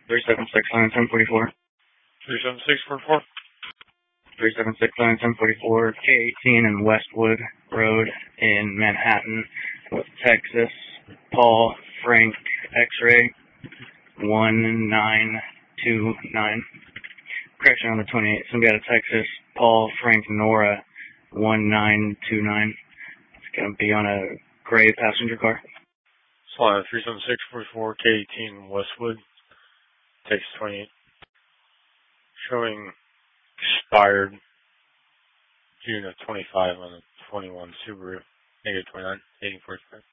376 line 1044. 37644. 376 line 1044, K18 and Westwood Road in Manhattan, Texas. Paul Frank X-ray 1929. Correction on the 28th. Somebody out of Texas. Paul Frank Nora 1929. It's going to be on a gray passenger car. Slide 37644, K18 Westwood, Texas 28. Showing expired June of 25 on the 21 Subaru, negative 29, 1845.